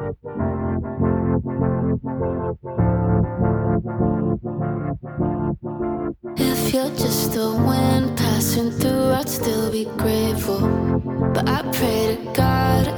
If you're just a wind passing through, I'd still be grateful. But I pray to God